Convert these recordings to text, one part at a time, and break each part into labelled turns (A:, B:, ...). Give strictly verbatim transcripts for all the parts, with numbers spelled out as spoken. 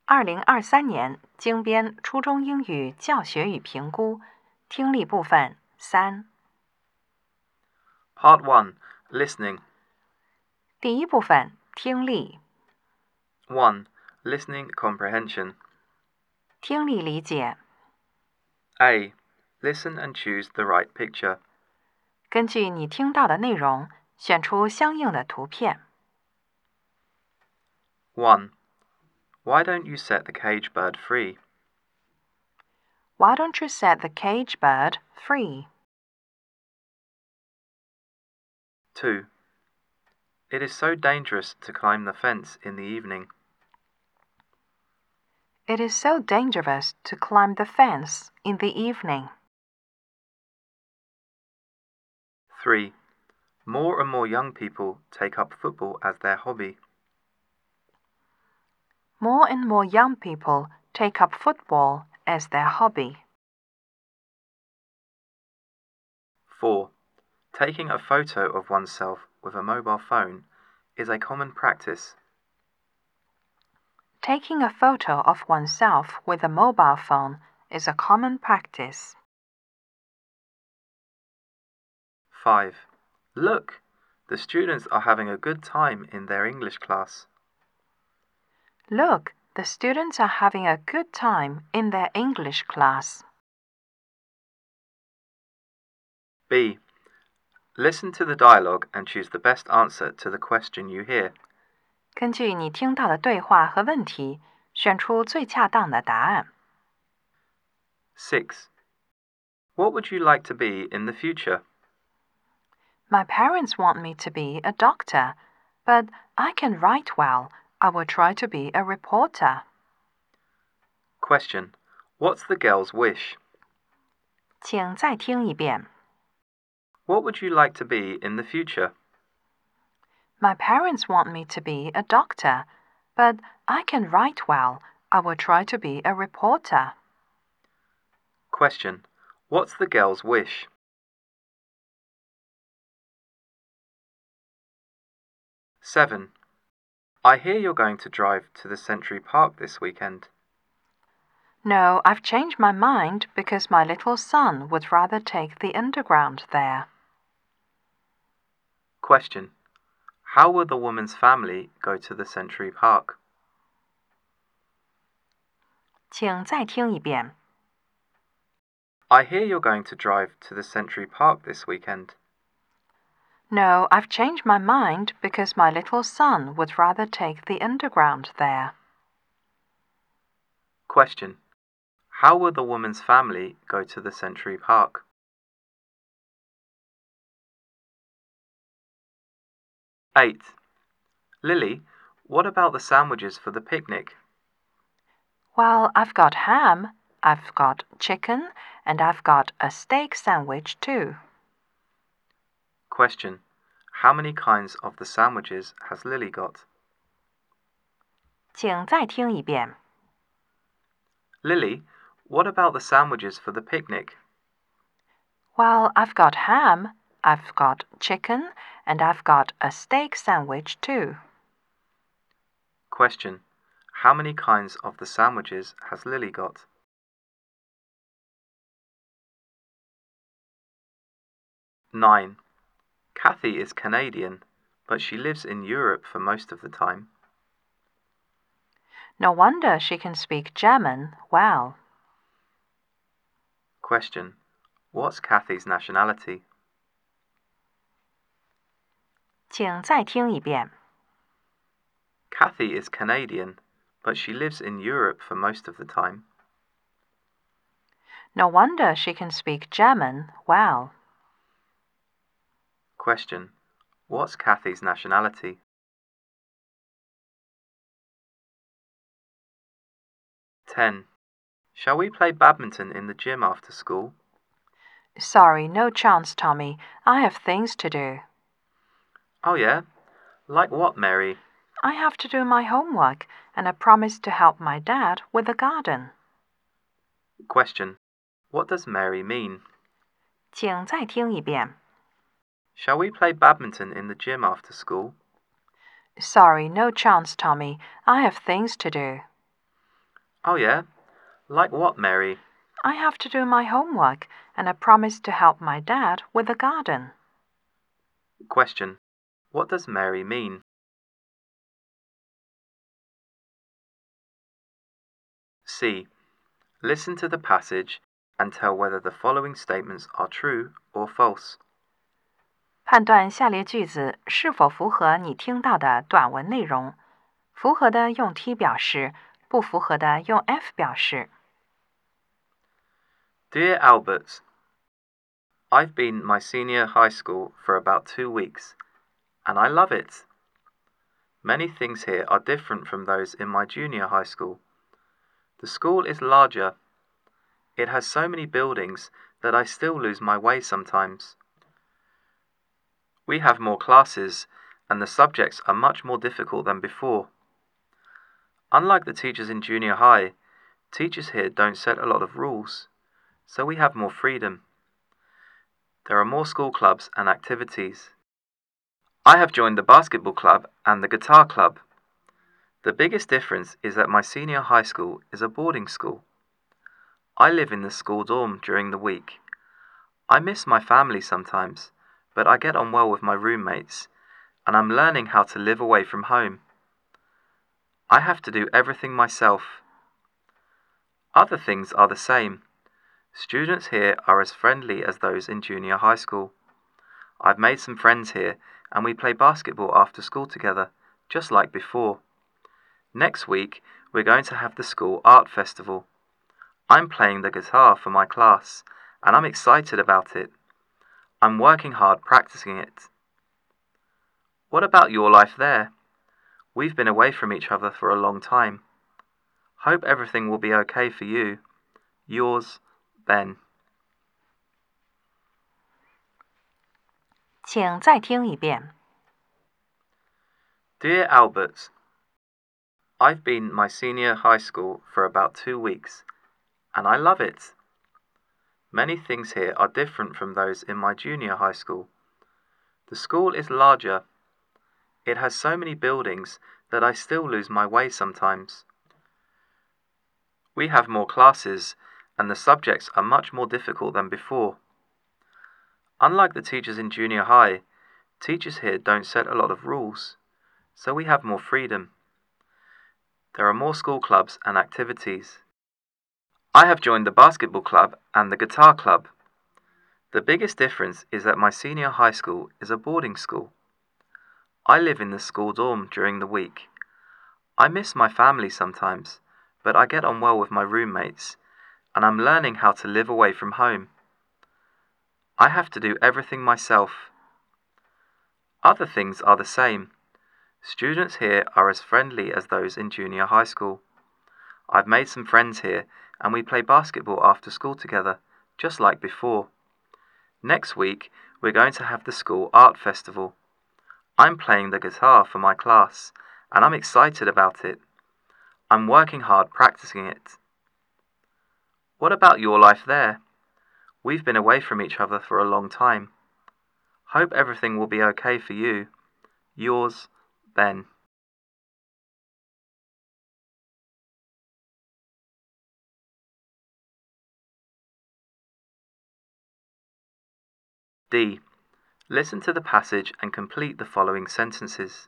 A: 二零二三年精编初中英语教学与评估听力部分三。
B: Part one. Listening.
A: 第一部分听力。
B: one. Listening comprehension.
A: 听力理解。
B: A. Listen and choose the right picture.
A: 根据你听到的内容，选出相应的图片。
B: one. Why don't you set the cage bird free?
A: Why don't you set the cage bird free?
B: two. It is so dangerous to climb the fence in the evening.
A: It is so dangerous to climb the fence in the evening.
B: three. More and more young people take up football as their hobby.
A: More and more young people take up football as their hobby.
B: four. Taking a photo of oneself with a mobile phone is a common practice.
A: Taking a photo of oneself with a mobile phone is a common practice.
B: five. Look, the students are having a good time in their English class.
A: Look, the students are having a good time in their English class.
B: B. Listen to the dialogue and choose the best answer to the question you hear.
A: 根据你听到的对话和问题，选出最恰当的答案。
B: six. What would you like to be in the future?
A: My parents want me to be a doctor, but I can write well. I will try to be a reporter.
B: Question. What's the girl's wish?
A: 请再听一遍。
B: What would you like to be in the future?
A: My parents want me to be a doctor, but I can write well. I will try to be a reporter.
B: Question. What's the girl's wish? seven. I hear you're going to drive to the Century Park this weekend.
A: No, I've changed my mind because my little son would rather take the underground there.
B: Question. How will the woman's family go to the Century Park?
A: 请再听一遍。
B: I hear you're going to drive to the Century Park this weekend.
A: No, I've changed my mind because my little son would rather take the underground there.
B: Question. How will the woman's family go to the Century Park? eight. Lily, what about the sandwiches for the picnic?
A: Well, I've got ham, I've got chicken, and I've got a steak sandwich too.
B: Question. How many kinds of the sandwiches has Lily got?
A: 请再听一遍。
B: Lily, what about the sandwiches for the picnic?
A: Well, I've got ham, I've got chicken, and I've got a steak sandwich too.
B: Question. How many kinds of the sandwiches has Lily got? nine. Kathy is Canadian, but she lives in Europe for most of the time.
A: No wonder she can speak German well.
B: Question. What's Kathy's nationality?
A: 请再听一遍。
B: Kathy is Canadian, but she lives in Europe for most of the time.
A: No wonder she can speak German well.
B: Question. What's Kathy's nationality? ten. Shall we play badminton in the gym after school?
A: Sorry, no chance, Tommy. I have things to do.
B: Oh yeah? Like what, Mary?
A: I have to do my homework, and I promised to help my dad with the garden.
B: Question. What does Mary mean?
A: 请再听一遍。
B: Shall we play badminton in the gym after school?
A: Sorry, no chance, Tommy. I have things to do.
B: Oh yeah? Like what, Mary?
A: I have to do my homework, and I promised to help my dad with the garden.
B: Question. What does Mary mean? C. Listen to the passage and tell whether the following statements are true or false.
A: 判断下列句子是否符合你听到的短文内容。符合的用 T 表示，不符合的用 F 表示。
B: Dear Albert, I've been my senior high school for about two weeks, and I love it. Many things here are different from those in my junior high school. The school is larger. It has so many buildings that I still lose my way sometimes. We have more classes, and the subjects are much more difficult than before. Unlike the teachers in junior high, teachers here don't set a lot of rules, so we have more freedom. There are more school clubs and activities. I have joined the basketball club and the guitar club. The biggest difference is that my senior high school is a boarding school. I live in the school dorm during the week. I miss my family sometimes, but I get on well with my roommates, and I'm learning how to live away from home. I have to do everything myself. Other things are the same. Students here are as friendly as those in junior high school. I've made some friends here, and we play basketball after school together, just like before. Next week, we're going to have the school art festival. I'm playing the guitar for my class, and I'm excited about it. I'm working hard practicing it. What about your life there? We've been away from each other for a long time. Hope everything will be okay for you. Yours, Ben.
A: 请再听一遍。
B: Dear Albert, I've been my senior high school for about two weeks, and I love it. Many things here are different from those in my junior high school. The school is larger. It has so many buildings that I still lose my way sometimes. We have more classes, and the subjects are much more difficult than before. Unlike the teachers in junior high, teachers here don't set a lot of rules, so we have more freedom. There are more school clubs and activities. I have joined the basketball club and the guitar club. The biggest difference is that my senior high school is a boarding school. I live in the school dorm during the week. I miss my family sometimes, but I get on well with my roommates, and I'm learning how to live away from home. I have to do everything myself. Other things are the same. Students here are as friendly as those in junior high school. I've made some friends here, and we play basketball after school together, just like before. Next week, we're going to have the school art festival. I'm playing the guitar for my class, and I'm excited about it. I'm working hard practicing it. What about your life there? We've been away from each other for a long time. Hope everything will be okay for you. Yours, Ben. D. Listen to the passage and complete the following sentences.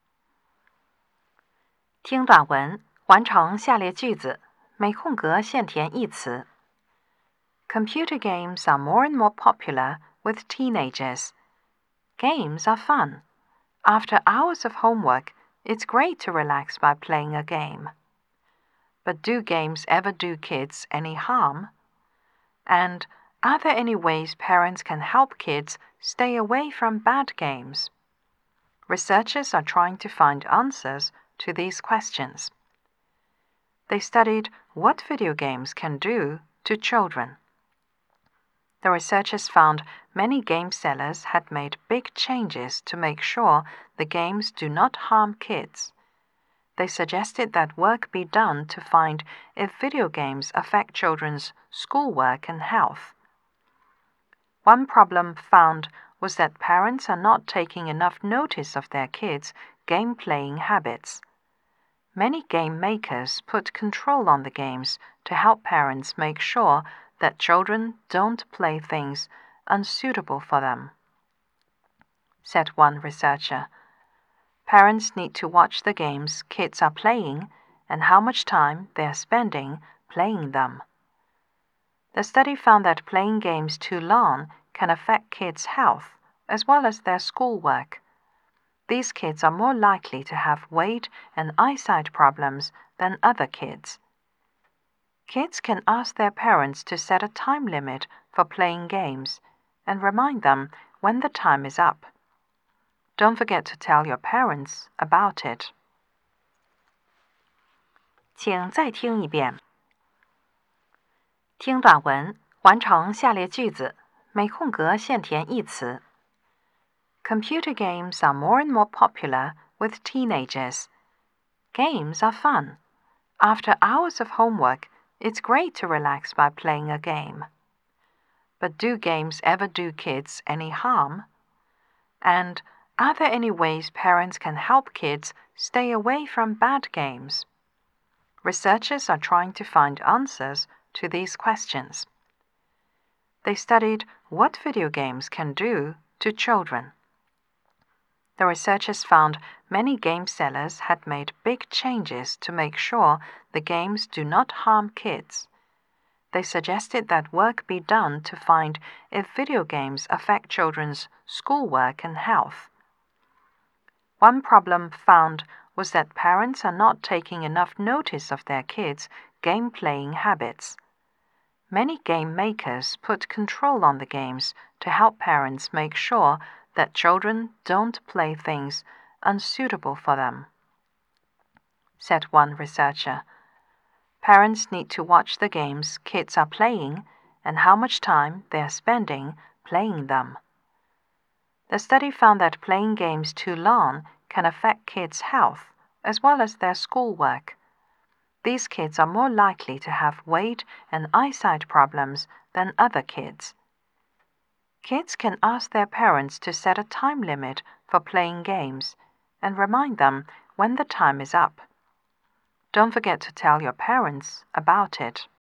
A: 听短文，完成下列句子，每空格现填一词。Computer games are more and more popular with teenagers. Games are fun. After hours of homework, it's great to relax by playing a game. But do games ever do kids any harm? And are there any ways parents can help kids stay away from bad games? Researchers are trying to find answers to these questions. They studied what video games can do to children. The researchers found many game sellers had made big changes to make sure the games do not harm kids. They suggested that work be done to find if video games affect children's schoolwork and health. One problem found was that parents are not taking enough notice of their kids' game-playing habits. Many game makers put control on the games to help parents make sure that children don't play things unsuitable for them, said one researcher. Parents need to watch the games kids are playing and how much time they are spending playing them. The study found that playing games too long can affect kids' health as well as their schoolwork. These kids are more likely to have weight and eyesight problems than other kids. Kids can ask their parents to set a time limit for playing games and remind them when the time is up. Don't forget to tell your parents about it. 请再听一遍。听短文，完成下列句子，没空格现填意词。Computer games are more and more popular with teenagers. Games are fun. After hours of homework, it's great to relax by playing a game. But do games ever do kids any harm? And are there any ways parents can help kids stay away from bad games? Researchers are trying to find answers to these questions. They studied what video games can do to children. The researchers found many game sellers had made big changes to make sure the games do not harm kids. They suggested that work be done to find if video games affect children's schoolwork and health. One problem found was that parents are not taking enough notice of their kids' game-playing habits. Many game makers put control on the games to help parents make sure that children don't play things unsuitable for them, said one researcher. Parents need to watch the games kids are playing and how much time they are spending playing them. The study found that playing games too long can affect kids' health as well as their schoolwork. These kids are more likely to have weight and eyesight problems than other kids. Kids can ask their parents to set a time limit for playing games and remind them when the time is up. Don't forget to tell your parents about it.